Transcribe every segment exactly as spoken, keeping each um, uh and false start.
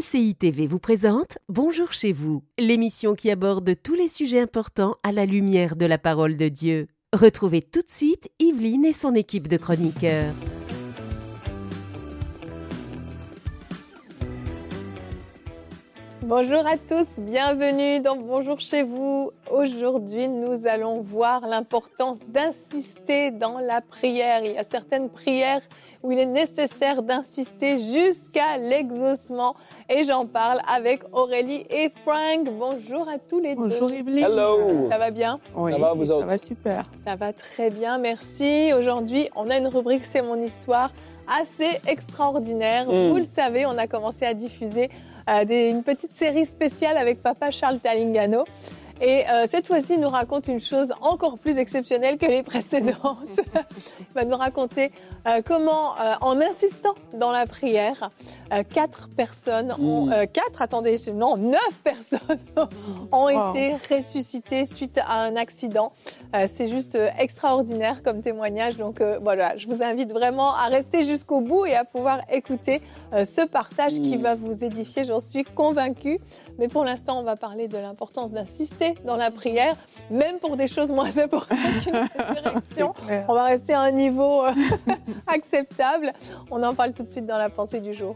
C I T V vous présente Bonjour chez vous, l'émission qui aborde tous les sujets importants à la lumière de la parole de Dieu. Retrouvez tout de suite Yveline et son équipe de chroniqueurs. Bonjour à tous, bienvenue dans Bonjour chez vous. Aujourd'hui, nous allons voir l'importance d'insister dans la prière. Il y a certaines prières où il est nécessaire d'insister jusqu'à l'exaucement. Et j'en parle avec Aurélie et Frank. Bonjour à tous les deux. Bonjour Yveline. Hello. Ça va bien? Oui, Ça va, vous ça autres? va super. Ça va très bien, merci. Aujourd'hui, on a une rubrique C'est mon histoire assez extraordinaire. Mm. Vous le savez, on a commencé à diffuser euh, des, une petite série spéciale avec papa Charles Talingano. Et euh, cette fois-ci, il nous raconte une chose encore plus exceptionnelle que les précédentes. Il va nous raconter euh, comment, euh, en insistant dans la prière, euh, quatre personnes ont... Mm. Euh, quatre, attendez, non, neuf personnes ont Wow. été ressuscitées suite à un accident. Euh, c'est juste euh, extraordinaire comme témoignage. Donc euh, voilà, je vous invite vraiment à rester jusqu'au bout et à pouvoir écouter euh, ce partage qui Mm. va vous édifier, j'en suis convaincue. Mais pour l'instant, on va parler de l'importance d'insister dans la prière, même pour des choses moins importantes qu'une résurrection. C'est clair. On va rester à un niveau euh, acceptable. On en parle tout de suite dans la pensée du jour.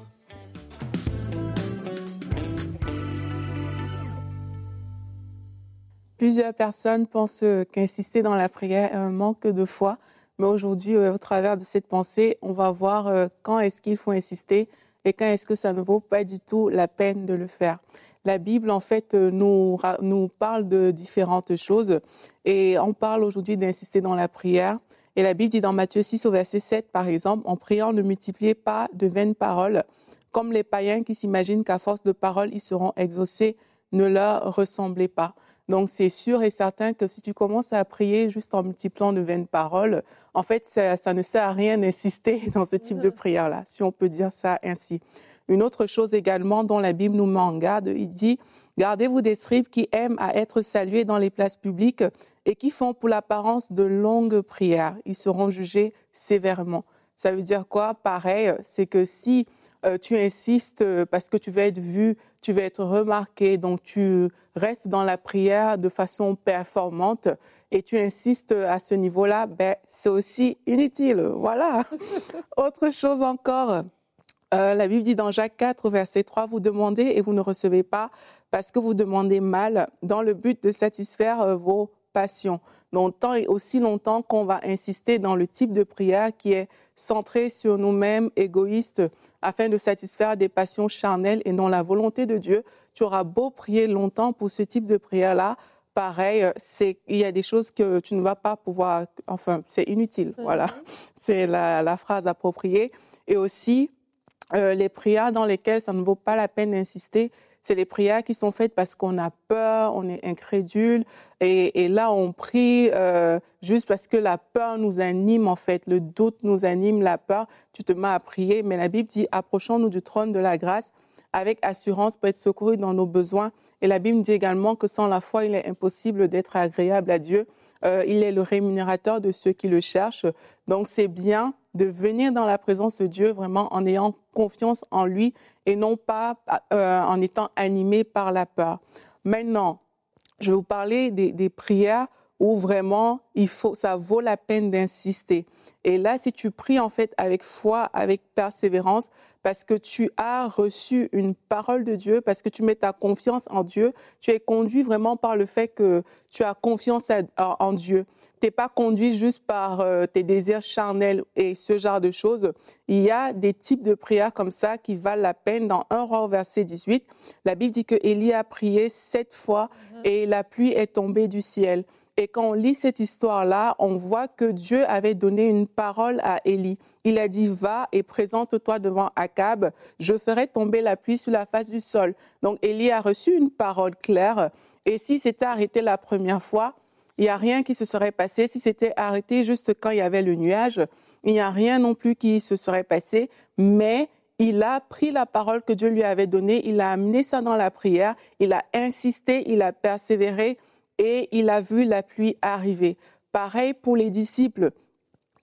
Plusieurs personnes pensent euh, qu'insister dans la prière est un manque de foi. Mais aujourd'hui, euh, au travers de cette pensée, on va voir euh, quand est-ce qu'il faut insister et quand est-ce que ça ne vaut pas du tout la peine de le faire. La Bible, en fait, euh, nous, ra- nous parle de différentes choses et on parle aujourd'hui d'insister dans la prière. Et la Bible dit dans Matthieu six au verset sept, par exemple, en priant, ne multipliez pas de vaines paroles, comme les païens qui s'imaginent qu'à force de paroles, ils seront exaucés, ne leur ressemblez pas. Donc, c'est sûr et certain que si tu commences à prier juste en multipliant de vaines paroles, en fait, ça, ça ne sert à rien d'insister dans ce type de prière-là, si on peut dire ça ainsi. Une autre chose également dont la Bible nous met en garde, il dit « Gardez-vous des scribes qui aiment à être salués dans les places publiques et qui font pour l'apparence de longues prières. Ils seront jugés sévèrement. » Ça veut dire quoi? Pareil, c'est que si euh, tu insistes euh, parce que tu veux être vu, tu veux être remarqué, donc tu restes dans la prière de façon performante et tu insistes à ce niveau-là, ben, c'est aussi inutile. Voilà. Autre chose encore. Euh, la Bible dit dans Jacques quatre, verset trois, « Vous demandez et vous ne recevez pas parce que vous demandez mal dans le but de satisfaire euh, vos passions. » Donc, tant et aussi longtemps qu'on va insister dans le type de prière qui est centré sur nous-mêmes, égoïstes, afin de satisfaire des passions charnelles et non la volonté de Dieu, tu auras beau prier longtemps pour ce type de prière-là, pareil, c'est, il y a des choses que tu ne vas pas pouvoir, enfin, c'est inutile, Mhm. voilà. C'est la, la phrase appropriée. Et aussi, Euh, les prières dans lesquelles ça ne vaut pas la peine d'insister, c'est les prières qui sont faites parce qu'on a peur, on est incrédule, et, et là on prie euh, juste parce que la peur nous anime en fait, le doute nous anime, la peur, tu te mets à prier, mais la Bible dit « Approchons-nous du trône de la grâce avec assurance pour être secourus dans nos besoins ». Et la Bible dit également que sans la foi, il est impossible d'être agréable à Dieu. Euh, il est le rémunérateur de ceux qui le cherchent. Donc c'est bien de venir dans la présence de Dieu vraiment en ayant confiance en lui et non pas euh, en étant animé par la peur. Maintenant, je vais vous parler des, des prières où vraiment il faut, ça vaut la peine d'insister. Et là, si tu pries en fait avec foi, avec persévérance, parce que tu as reçu une parole de Dieu, parce que tu mets ta confiance en Dieu, tu es conduit vraiment par le fait que tu as confiance à, en, en Dieu. Tu n'es pas conduit juste par euh, tes désirs charnels et ce genre de choses. Il y a des types de prières comme ça qui valent la peine. Dans un roi au verset dix-huit, la Bible dit que Élie a prié sept fois et la pluie est tombée du ciel. Et quand on lit cette histoire-là, on voit que Dieu avait donné une parole à Élie. Il a dit, va et présente-toi devant Akab, je ferai tomber la pluie sur la face du sol. Donc Élie a reçu une parole claire. Et si c'était arrêté la première fois, il n'y a rien qui se serait passé. Si c'était arrêté juste quand il y avait le nuage, il n'y a rien non plus qui se serait passé. Mais il a pris la parole que Dieu lui avait donnée, il a amené ça dans la prière, il a insisté, il a persévéré et il a vu la pluie arriver. Pareil pour les disciples.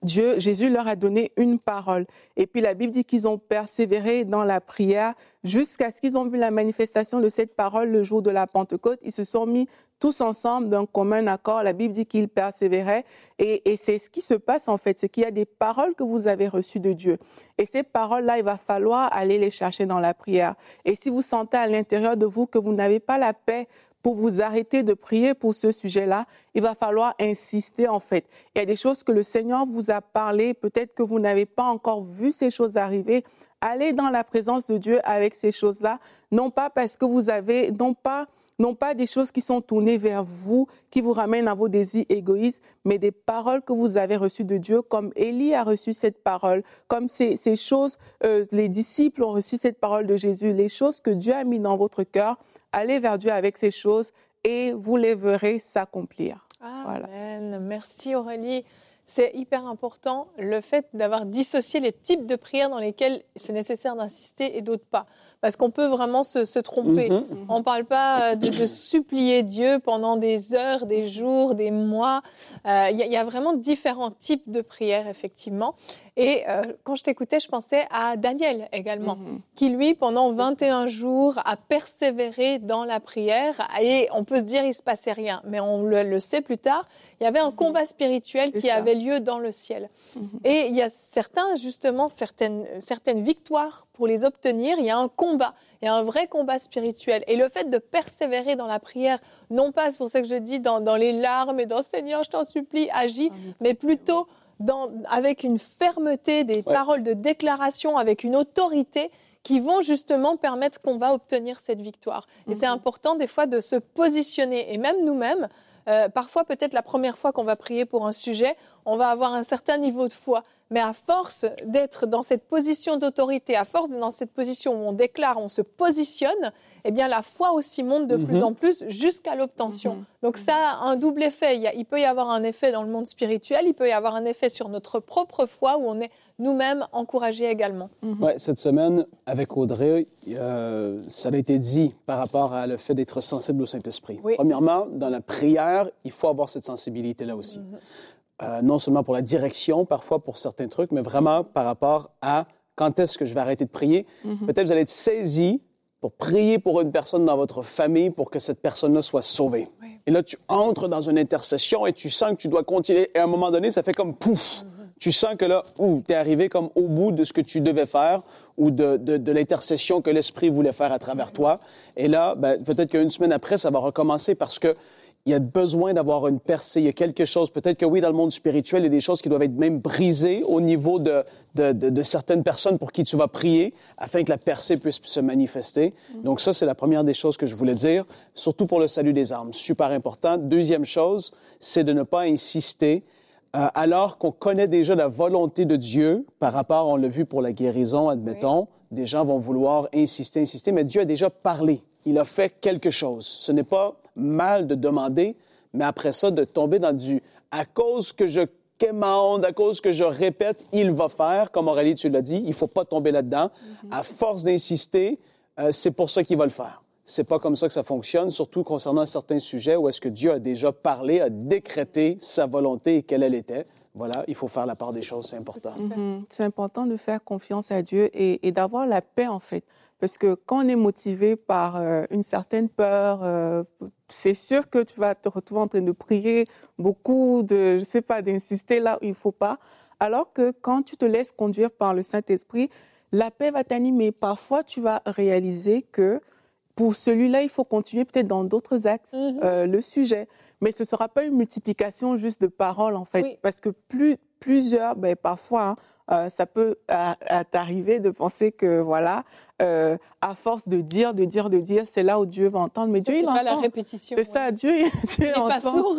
Dieu, Jésus leur a donné une parole. Et puis la Bible dit qu'ils ont persévéré dans la prière jusqu'à ce qu'ils ont vu la manifestation de cette parole le jour de la Pentecôte. Ils se sont mis tous ensemble d'un commun accord. La Bible dit qu'ils persévéraient. Et, et c'est ce qui se passe en fait, c'est qu'il y a des paroles que vous avez reçues de Dieu. Et ces paroles-là, il va falloir aller les chercher dans la prière. Et si vous sentez à l'intérieur de vous que vous n'avez pas la paix pour vous arrêter de prier pour ce sujet-là, il va falloir insister en fait. Il y a des choses que le Seigneur vous a parlé, peut-être que vous n'avez pas encore vu ces choses arriver. Allez dans la présence de Dieu avec ces choses-là, non pas parce que vous avez, non pas, non pas des choses qui sont tournées vers vous, qui vous ramènent à vos désirs égoïstes, mais des paroles que vous avez reçues de Dieu, comme Élie a reçu cette parole, comme ces, ces choses, euh, les disciples ont reçu cette parole de Jésus, les choses que Dieu a mis dans votre cœur. Allez vers Dieu avec ces choses et vous les verrez s'accomplir. Amen. Voilà. Merci Aurélie. C'est hyper important, le fait d'avoir dissocié les types de prières dans lesquelles c'est nécessaire d'insister et d'autres pas. Parce qu'on peut vraiment se, se tromper. Mm-hmm. On ne parle pas de, de supplier Dieu pendant des heures, des jours, des mois. Il euh, y, y a vraiment différents types de prières, effectivement. Et euh, quand je t'écoutais, je pensais à Daniel également, mm-hmm. qui lui, pendant vingt et un jours, a persévéré dans la prière. Et on peut se dire, il ne se passait rien. Mais on le, le sait plus tard, il y avait un mm-hmm. combat spirituel C'est qui ça. avait lieu dans le ciel. Mm-hmm. Et il y a certains, justement, certaines, certaines victoires pour les obtenir. Il y a un combat, il y a un vrai combat spirituel. Et le fait de persévérer dans la prière, non pas, c'est pour ça que je dis, dans, dans les larmes et dans « Seigneur, je t'en supplie, agis ah, », mais plutôt dans, avec une fermeté, des ouais. paroles de déclaration, avec une autorité qui vont justement permettre qu'on va obtenir cette victoire. Et mm-hmm. c'est important des fois de se positionner. Et même nous-mêmes, Euh, parfois, peut-être la première fois qu'on va prier pour un sujet, on va avoir un certain niveau de foi. Mais à force d'être dans cette position d'autorité, à force d'être dans cette position où on déclare, on se positionne, eh bien la foi aussi monte de mm-hmm. plus en plus jusqu'à l'obtention. Mm-hmm. Donc ça a un double effet. Il, y a, il peut y avoir un effet dans le monde spirituel, il peut y avoir un effet sur notre propre foi où on est nous-mêmes encouragés également. Mm-hmm. Oui, cette semaine, avec Audrey, euh, ça a été dit par rapport à le fait d'être sensible au Saint-Esprit. Oui. Premièrement, dans la prière, il faut avoir cette sensibilité-là aussi. Mm-hmm. Euh, non seulement pour la direction, parfois pour certains trucs, mais vraiment par rapport à quand est-ce que je vais arrêter de prier. Mm-hmm. Peut-être vous allez être saisi pour prier pour une personne dans votre famille pour que cette personne-là soit sauvée. Oui. Et là, tu entres dans une intercession et tu sens que tu dois continuer. Et à un moment donné, ça fait comme pouf! Mm-hmm. Tu sens que là, tu es arrivé comme au bout de ce que tu devais faire ou de, de, de l'intercession que l'Esprit voulait faire à travers mm-hmm. toi. Et là, ben, peut-être qu'une semaine après, ça va recommencer parce que il y a besoin d'avoir une percée. Il y a quelque chose, peut-être que oui, dans le monde spirituel, il y a des choses qui doivent être même brisées au niveau de, de, de, de certaines personnes pour qui tu vas prier afin que la percée puisse se manifester. Mm-hmm. Donc ça, c'est la première des choses que je voulais dire, surtout pour le salut des âmes. Super important. Deuxième chose, c'est de ne pas insister euh, alors qu'on connaît déjà la volonté de Dieu par rapport, on l'a vu pour la guérison, admettons, oui. des gens vont vouloir insister, insister, mais Dieu a déjà parlé. Il a fait quelque chose. Ce n'est pas mal de demander, mais après ça, de tomber dans du « à cause que je quémande, à cause que je répète, il va faire », comme Aurélie, tu l'as dit, il ne faut pas tomber là-dedans. Mm-hmm. À force d'insister, euh, c'est pour ça qu'il va le faire. C'est pas comme ça que ça fonctionne, surtout concernant certains sujets où est-ce que Dieu a déjà parlé, a décrété sa volonté et quelle elle était. Voilà, il faut faire la part des choses, c'est important. Mm-hmm. C'est important de faire confiance à Dieu et, et d'avoir la paix, en fait. Parce que quand on est motivé par euh, une certaine peur, euh, c'est sûr que tu vas te retrouver en train de prier beaucoup, de, je sais pas, d'insister là où il faut pas. Alors que quand tu te laisses conduire par le Saint-Esprit, la paix va t'animer. Parfois, tu vas réaliser que pour celui-là, il faut continuer peut-être dans d'autres axes mm-hmm. euh, le sujet. Mais ce ne sera pas une multiplication juste de paroles, en fait. Oui. Parce que plus, plusieurs, ben, parfois, hein, euh, ça peut à, à t'arriver de penser que, voilà, euh, à force de dire, de dire, de dire, c'est là où Dieu va entendre. Mais ça, Dieu, il entend. C'est pas la répétition. C'est ouais. ça, Dieu, Dieu il entend. Il n'est pas sourd.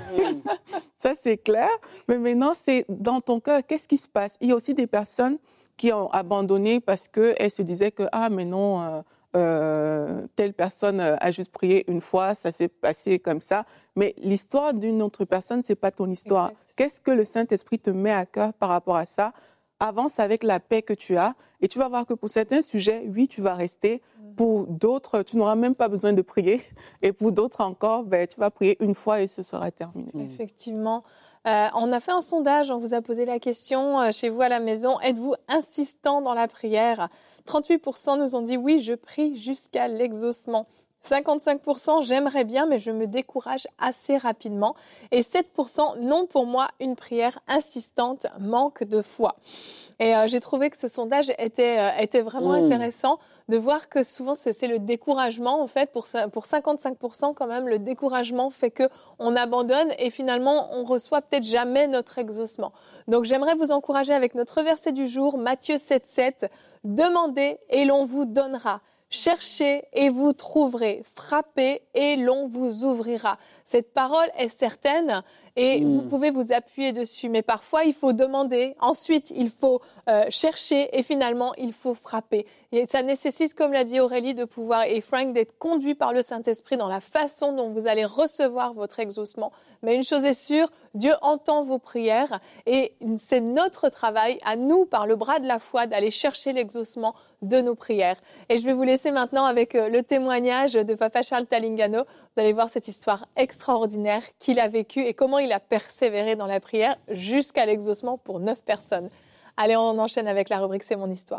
Ça, c'est clair. Mais maintenant, c'est dans ton cœur, qu'est-ce qui se passe? Il y a aussi des personnes qui ont abandonné parce qu'elles se disaient que, ah, mais non... Euh, Euh, telle personne a juste prié une fois, ça s'est passé comme ça. Mais l'histoire d'une autre personne, c'est pas ton histoire. Exact. Qu'est-ce que le Saint-Esprit te met à cœur par rapport à ça? Avance avec la paix que tu as et tu vas voir que pour certains sujets, oui, tu vas rester. Mm-hmm. pour d'autres, tu n'auras même pas besoin de prier. Et pour d'autres encore, ben, tu vas prier une fois et ce sera terminé. Mmh. Effectivement. Euh, on a fait un sondage, on vous a posé la question euh, chez vous à la maison, êtes-vous insistant dans la prière? trente-huit pour cent nous ont dit oui, je prie jusqu'à l'exaucement. cinquante-cinq pour cent j'aimerais bien, mais je me décourage assez rapidement. Et sept pour cent non, pour moi, une prière insistante manque de foi. Et euh, j'ai trouvé que ce sondage était, euh, était vraiment mmh. intéressant de voir que souvent c'est, c'est le découragement en fait. Pour, pour cinquante-cinq pour cent quand même, le découragement fait qu'on abandonne et finalement on reçoit peut-être jamais notre exaucement. Donc j'aimerais vous encourager avec notre verset du jour, Matthieu sept sept. Demandez et l'on vous donnera. Cherchez et vous trouverez, frappez et l'on vous ouvrira. Cette parole est certaine et mmh. vous pouvez vous appuyer dessus. Mais parfois, il faut demander, ensuite, il faut euh, chercher et finalement, il faut frapper. Et ça nécessite, comme l'a dit Aurélie, de pouvoir, et Frank, d'être conduit par le Saint-Esprit dans la façon dont vous allez recevoir votre exaucement. Mais une chose est sûre, Dieu entend vos prières et c'est notre travail, à nous, par le bras de la foi, d'aller chercher l'exaucement de nos prières. Et je vais vous laisser maintenant avec le témoignage de Papa Charles Talingano. Vous allez voir cette histoire extraordinaire qu'il a vécue et comment il a persévéré dans la prière jusqu'à l'exaucement pour neuf personnes. Allez, on enchaîne avec la rubrique « C'est mon histoire ».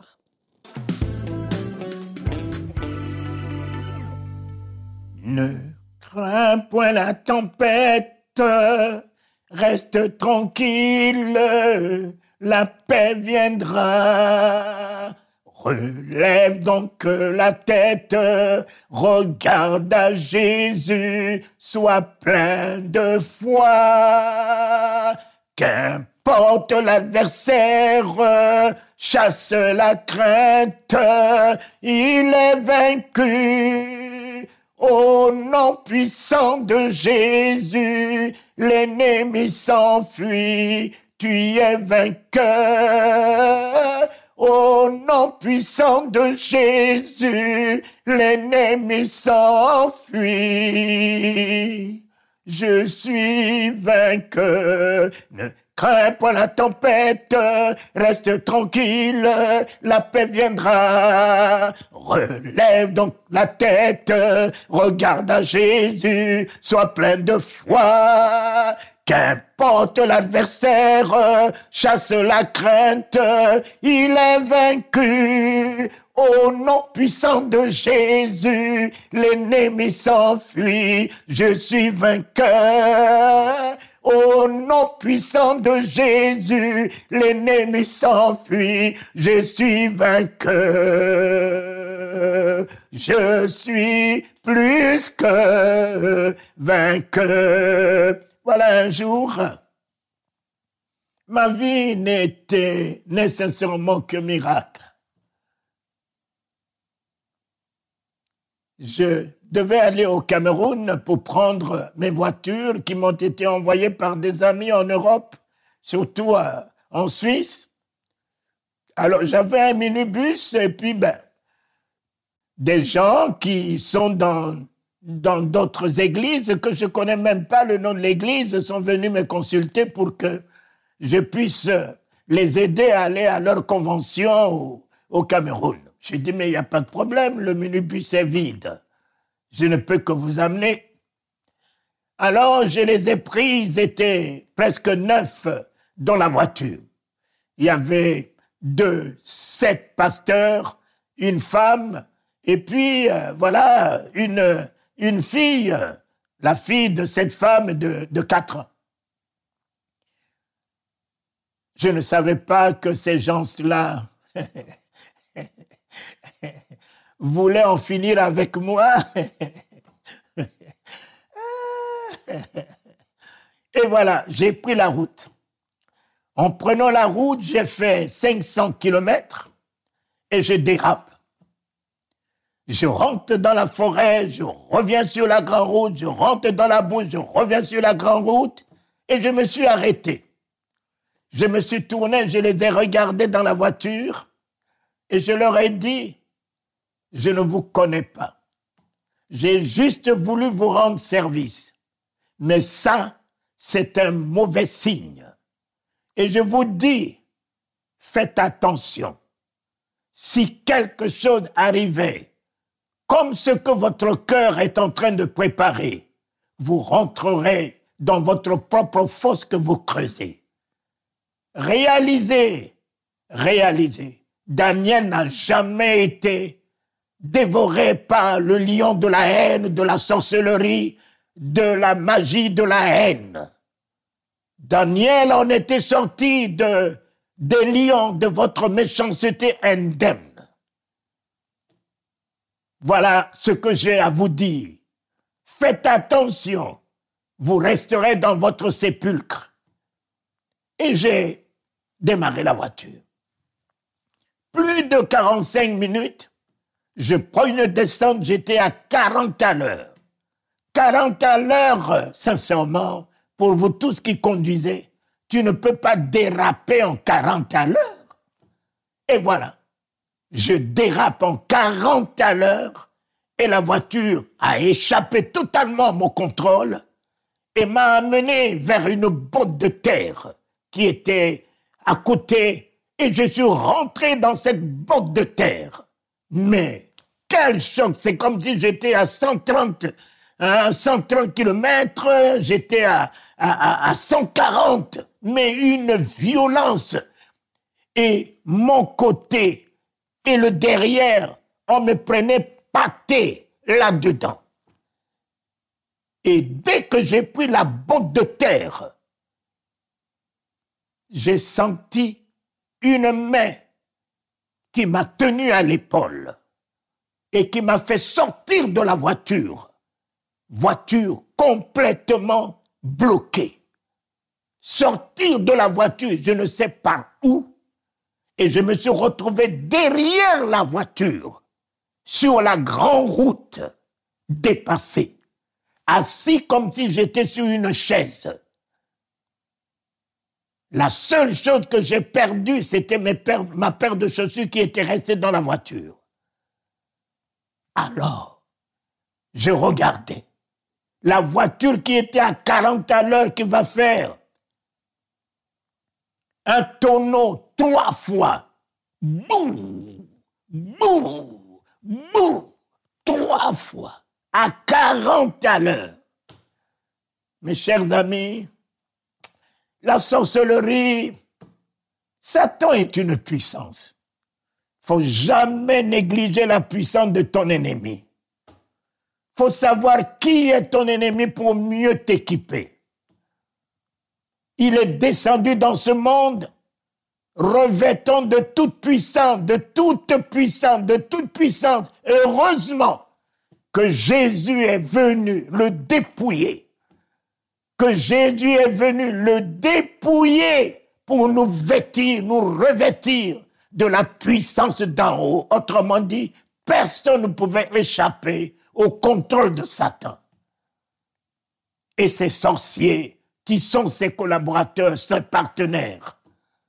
Ne crains point la tempête, reste tranquille, la paix viendra. Relève donc la tête, regarde à Jésus, sois plein de foi. Qu'importe l'adversaire, chasse la crainte, il est vaincu. Au nom puissant de Jésus, l'ennemi s'enfuit, tu es vainqueur. Au nom puissant de Jésus, l'ennemi s'enfuit. Je suis vainqueur. Ne crains pas la tempête, reste tranquille, la paix viendra. Relève donc la tête, regarde à Jésus, sois plein de foi. Qu'importe l'adversaire, chasse la crainte, il est vaincu. Au nom puissant de Jésus, l'ennemi s'enfuit, je suis vainqueur. Au nom puissant de Jésus, l'ennemi s'enfuit, je suis vainqueur. Je suis plus que vainqueur. Voilà, un jour, ma vie n'était nécessairement que miracle. Je devais aller au Cameroun pour prendre mes voitures qui m'ont été envoyées par des amis en Europe, surtout en Suisse. Alors, j'avais un minibus et puis, ben, des gens qui sont dans... dans d'autres églises que je ne connais même pas le nom de l'église, sont venus me consulter pour que je puisse les aider à aller à leur convention au, au Cameroun. J'ai dit, mais il n'y a pas de problème, le minibus est vide. Je ne peux que vous amener. Alors, je les ai pris, ils étaient presque neuf dans la voiture. Il y avait deux, sept pasteurs, une femme, et puis, euh, voilà, une... une fille, la fille de cette femme de, de quatre ans. Je ne savais pas que ces gens-là voulaient en finir avec moi. Et voilà, j'ai pris la route. En prenant la route, j'ai fait cinq cents kilomètres et je dérape. Je rentre dans la forêt, je reviens sur la grande route, je rentre dans la boue, je reviens sur la grande route et je me suis arrêté. Je me suis tourné, je les ai regardés dans la voiture et je leur ai dit, je ne vous connais pas. J'ai juste voulu vous rendre service. Mais ça, c'est un mauvais signe. Et je vous dis, faites attention. Si quelque chose arrivait, comme ce que votre cœur est en train de préparer, vous rentrerez dans votre propre fosse que vous creusez. Réalisez, réalisez, Daniel n'a jamais été dévoré par le lion de la haine, de la sorcellerie, de la magie de la haine. Daniel en était sorti de, des lions de votre méchanceté indemne. Voilà ce que j'ai à vous dire. Faites attention, vous resterez dans votre sépulcre. Et j'ai démarré la voiture. Plus de quarante-cinq minutes, je prends une descente, j'étais à quarante à l'heure. quarante à l'heure, sincèrement, pour vous tous qui conduisez, tu ne peux pas déraper en quarante à l'heure. Et voilà, je dérape en quarante à l'heure et la voiture a échappé totalement à mon contrôle et m'a amené vers une botte de terre qui était à côté et je suis rentré dans cette botte de terre. Mais quel choc, c'est comme si j'étais à cent trente, à cent trente kilomètres, j'étais à, à, à cent quarante, mais une violence. Et mon côté et le derrière, on me prenait pâté là-dedans. Et dès que j'ai pris la botte de terre, j'ai senti une main qui m'a tenu à l'épaule et qui m'a fait sortir de la voiture. Voiture complètement bloquée. Sortir de la voiture, je ne sais par où, et je me suis retrouvé derrière la voiture, sur la grande route, dépassé, assis comme si j'étais sur une chaise. La seule chose que j'ai perdue, c'était mes paires, ma paire de chaussures qui était restée dans la voiture. Alors, je regardais la voiture qui était à quarante à l'heure, qui va faire un tonneau trois fois. Boum, boum, boum, trois fois, à quarante à l'heure. Mes chers amis, la sorcellerie, Satan est une puissance. Il ne faut jamais négliger la puissance de ton ennemi. Il faut savoir qui est ton ennemi pour mieux t'équiper. Il est descendu dans ce monde revêtant de toute puissance, de toute puissance, de toute puissance. Heureusement que Jésus est venu le dépouiller. Que Jésus est venu le dépouiller pour nous vêtir, nous revêtir de la puissance d'en haut. Autrement dit, personne ne pouvait échapper au contrôle de Satan. Et ces sorciers qui sont ses collaborateurs, ses partenaires,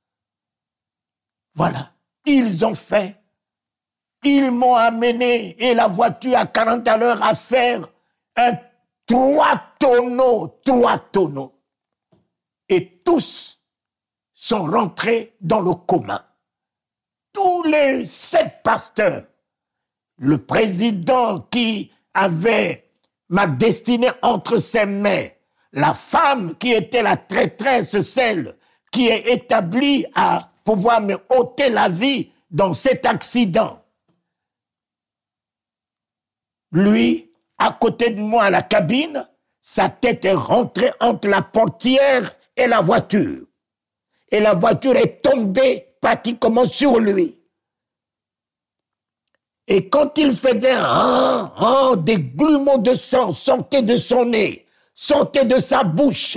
voilà, ils ont fait, ils m'ont amené et la voiture à quarante à l'heure à faire un trois tonneaux, trois tonneaux. Et tous sont rentrés dans le coma. Tous les sept pasteurs, le président qui avait ma destinée entre ses mains, la femme qui était la traîtresse, celle qui est établie à pouvoir me ôter la vie dans cet accident. Lui, à côté de moi à la cabine, sa tête est rentrée entre la portière et la voiture. Et la voiture est tombée pratiquement sur lui. Et quand il faisait un, un, des grumeaux de sang sortaient de son nez, sortaient de sa bouche.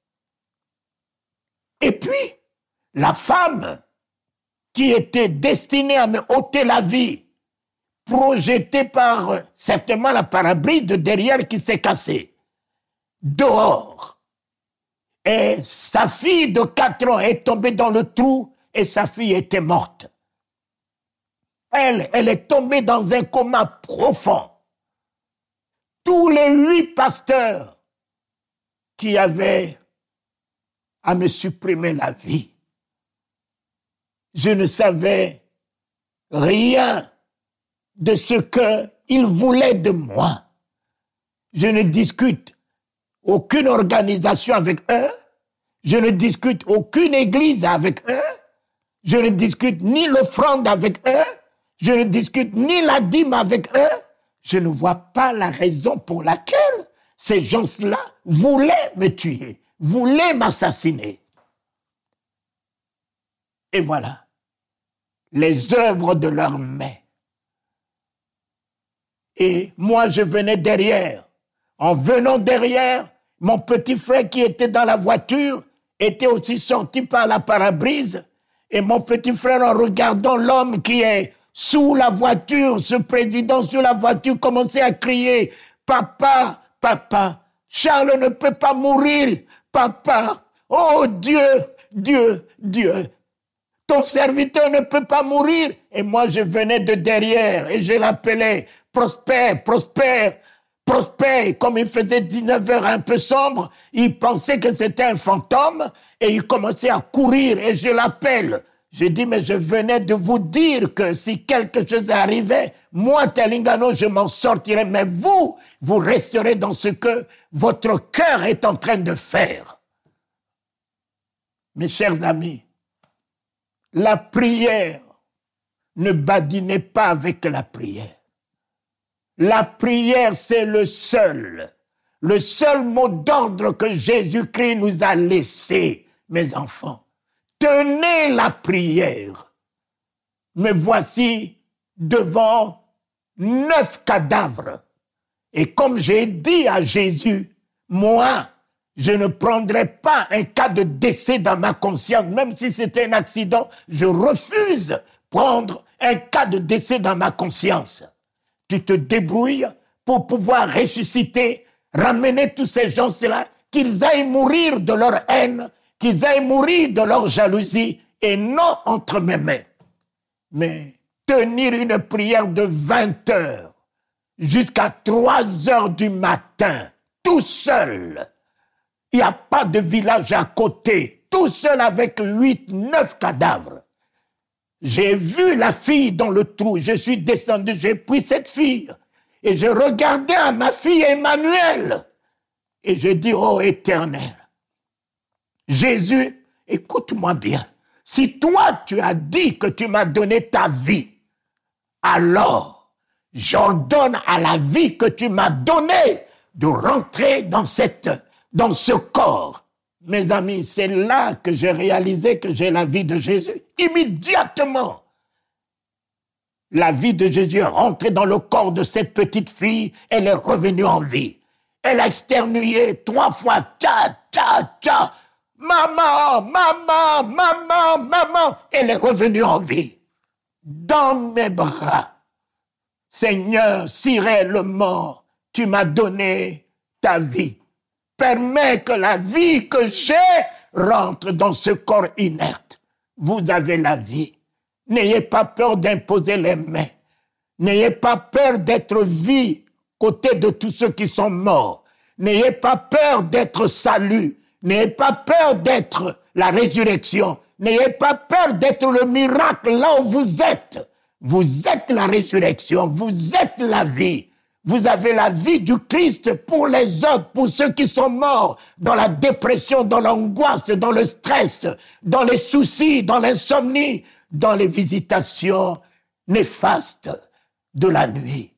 Et puis, la femme qui était destinée à me ôter la vie, projetée par euh, certainement la parabrise de derrière qui s'est cassée, dehors. Et sa fille de quatre ans est tombée dans le trou et sa fille était morte. Elle, elle est tombée dans un coma profond. Tous les huit pasteurs qui avaient à me supprimer la vie, je ne savais rien de ce qu'il voulait de moi. Je ne discute aucune organisation avec eux. Je ne discute aucune église avec eux. Je ne discute ni l'offrande avec eux. Je ne discute ni la dîme avec eux. Je ne vois pas la raison pour laquelle ces gens-là voulaient me tuer, voulaient m'assassiner. Et voilà, les œuvres de leurs mains. Et moi, je venais derrière. En venant derrière, mon petit frère qui était dans la voiture était aussi sorti par la parabrise. Et mon petit frère, en regardant l'homme qui est sous la voiture, ce président sous la voiture, commençait à crier « Papa, papa, Charles ne peut pas mourir, papa, oh Dieu, Dieu, Dieu, ton serviteur ne peut pas mourir. » Et moi, je venais de derrière et je l'appelais « Prosper, Prosper, Prosper ». Comme il faisait dix-neuf heures un peu sombre, il pensait que c'était un fantôme et il commençait à courir et je l'appelle. J'ai dit, mais je venais de vous dire que si quelque chose arrivait, moi, Telingano, je m'en sortirai. Mais vous, vous resterez dans ce que votre cœur est en train de faire. Mes chers amis, la prière, ne badinez pas avec la prière. La prière, c'est le seul, le seul mot d'ordre que Jésus-Christ nous a laissé, mes enfants. Tenez la prière. Me voici devant neuf cadavres. Et comme j'ai dit à Jésus, moi, je ne prendrai pas un cas de décès dans ma conscience, même si c'était un accident, je refuse de prendre un cas de décès dans ma conscience. Tu te débrouilles pour pouvoir ressusciter, ramener tous ces gens-là, qu'ils aillent mourir de leur haine, qu'ils aillent mourir de leur jalousie et non entre mes mains. Mais tenir une prière de vingt heures jusqu'à trois heures du matin, tout seul, il n'y a pas de village à côté, tout seul avec huit, neuf cadavres. J'ai vu la fille dans le trou, je suis descendu, j'ai pris cette fille et je regardais à ma fille Emmanuel et je dis, oh Éternel, Jésus, écoute-moi bien. Si toi, tu as dit que tu m'as donné ta vie, alors j'ordonne à la vie que tu m'as donnée de rentrer dans, cette, dans ce corps. Mes amis, c'est là que j'ai réalisé que j'ai la vie de Jésus. Immédiatement, la vie de Jésus est rentrée dans le corps de cette petite fille. Elle est revenue en vie. Elle a externué trois fois, tcha, tcha, tcha. Maman, maman, maman, maman, elle est revenue en vie. Dans mes bras. Seigneur, si réellement tu m'as donné ta vie, permets que la vie que j'ai rentre dans ce corps inerte. Vous avez la vie. N'ayez pas peur d'imposer les mains. N'ayez pas peur d'être vie côté de tous ceux qui sont morts. N'ayez pas peur d'être salut. N'ayez pas peur d'être la résurrection. N'ayez pas peur d'être le miracle là où vous êtes. Vous êtes la résurrection. Vous êtes la vie. Vous avez la vie du Christ pour les autres, pour ceux qui sont morts dans la dépression, dans l'angoisse, dans le stress, dans les soucis, dans l'insomnie, dans les visitations néfastes de la nuit.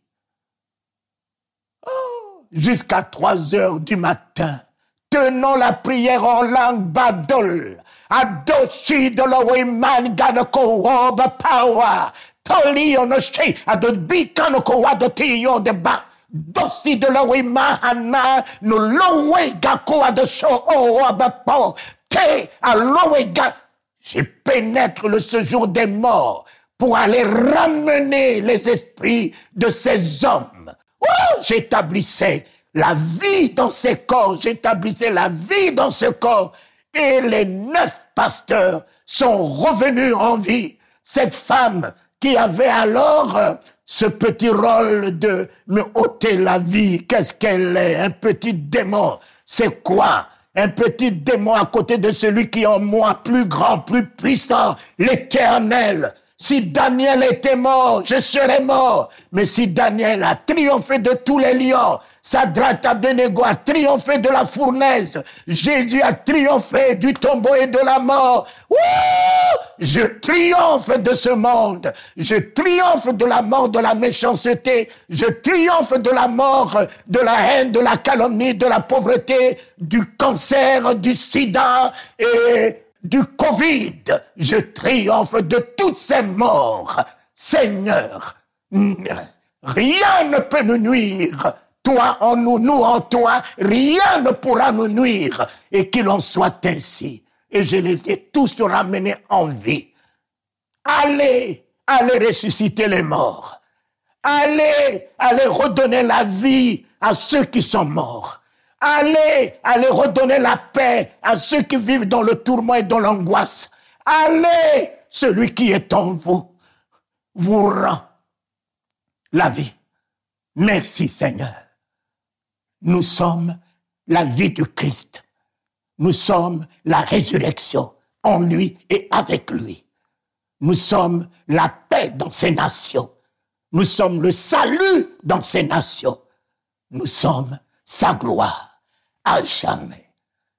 Oh, jusqu'à trois heures du matin, tenons la prière en langue badol. Adoshi de l'Owiman Ganoko Woba Power. Toli onoshi adobika no kowado tiyo de ba. Dosi de l'Owiman Hana no lowe gako adosho o abapo. Te alowe ga. Je pénètre le séjour des morts pour aller ramener les esprits de ces hommes. Oh, j'établissais la vie dans ces corps, j'établissais la vie dans ce corps. Et les neuf pasteurs sont revenus en vie. Cette femme qui avait alors euh, ce petit rôle de me ôter la vie, qu'est-ce qu'elle est? Un petit démon. C'est quoi? Un petit démon à côté de celui qui est en moi, plus grand, plus puissant, l'Éternel. Si Daniel était mort, je serais mort. Mais si Daniel a triomphé de tous les lions, Shadrach, Abednego a triomphé de la fournaise, Jésus a triomphé du tombeau et de la mort. Wouh! Je triomphe de ce monde. Je triomphe de la mort, de la méchanceté. Je triomphe de la mort, de la haine, de la calomnie, de la pauvreté, du cancer, du sida et du Covid. Je triomphe de toutes ces morts. Seigneur, rien ne peut nous nuire. Toi en nous, nous en toi, rien ne pourra nous nuire. Et qu'il en soit ainsi. Et je les ai tous ramenés en vie. Allez, allez ressusciter les morts. Allez, allez redonner la vie à ceux qui sont morts. Allez, allez redonner la paix à ceux qui vivent dans le tourment et dans l'angoisse. Allez, celui qui est en vous, vous rend la vie. Merci Seigneur. Nous sommes la vie du Christ. Nous sommes la résurrection en lui et avec lui. Nous sommes la paix dans ces nations. Nous sommes le salut dans ces nations. Nous sommes sa gloire à jamais.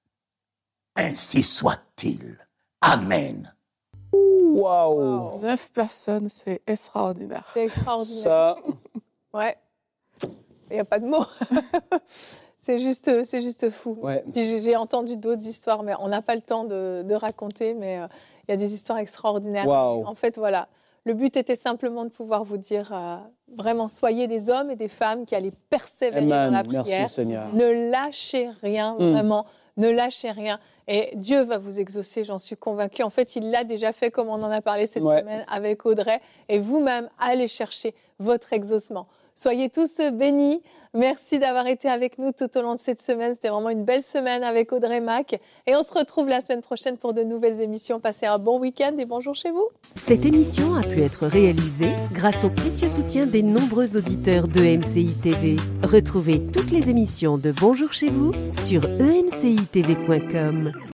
Ainsi soit-il. Amen. Wow! Wow. Neuf personnes, c'est extraordinaire. C'est extraordinaire. Ça, Ouais. Il n'y a pas de mots. C'est juste, c'est juste fou. ouais. Puis j'ai, j'ai entendu d'autres histoires, mais on n'a pas le temps de, de raconter, mais euh, il y a des histoires extraordinaires. Wow. En fait, voilà. Le but était simplement de pouvoir vous dire, euh, vraiment, soyez des hommes et des femmes qui allaient persévérer Amen. dans la prière. Merci Seigneur. Ne lâchez rien, Mm. vraiment. Ne lâchez rien. Et Dieu va vous exaucer, j'en suis convaincue. En fait, il l'a déjà fait, comme on en a parlé cette Ouais. semaine avec Audrey. Et vous-même, allez chercher votre exaucement. Soyez tous bénis. Merci d'avoir été avec nous tout au long de cette semaine. C'était vraiment une belle semaine avec Audrey Mac. Et on se retrouve la semaine prochaine pour de nouvelles émissions. Passez un bon week-end et bonjour chez vous. Cette émission a pu être réalisée grâce au précieux soutien des nombreux auditeurs de E M C I T V. Retrouvez toutes les émissions de Bonjour chez vous sur e m c i t v point com.